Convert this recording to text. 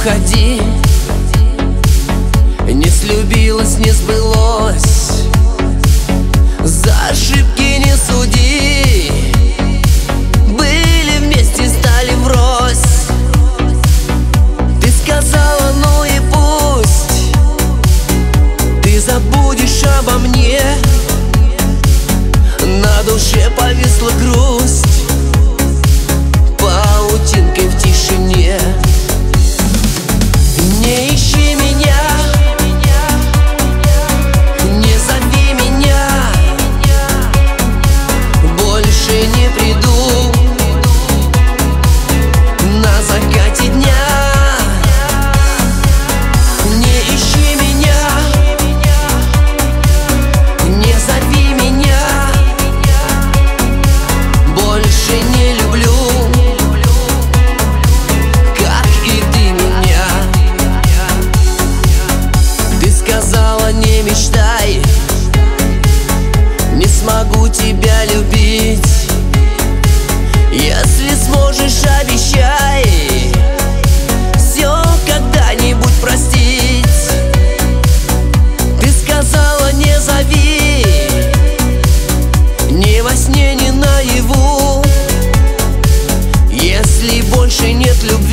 уходи. Не слюбилось, не сбылось, за ошибки не суди. Были вместе, стали врозь. Ты сказала, ну и пусть. Ты забудешь обо мне. На душе повисла грусть паутинкой в тишине. Не ищи меня, не зови меня, больше не приду на закате дня. Не ищи меня, не зови меня, больше не люблю, как и ты меня. Ты сказала, не мечтай, не смогу тебя любить. Если сможешь, обещай все когда-нибудь простить. Ты сказала, не зови, ни во сне, ни наяву. Если больше нет любви,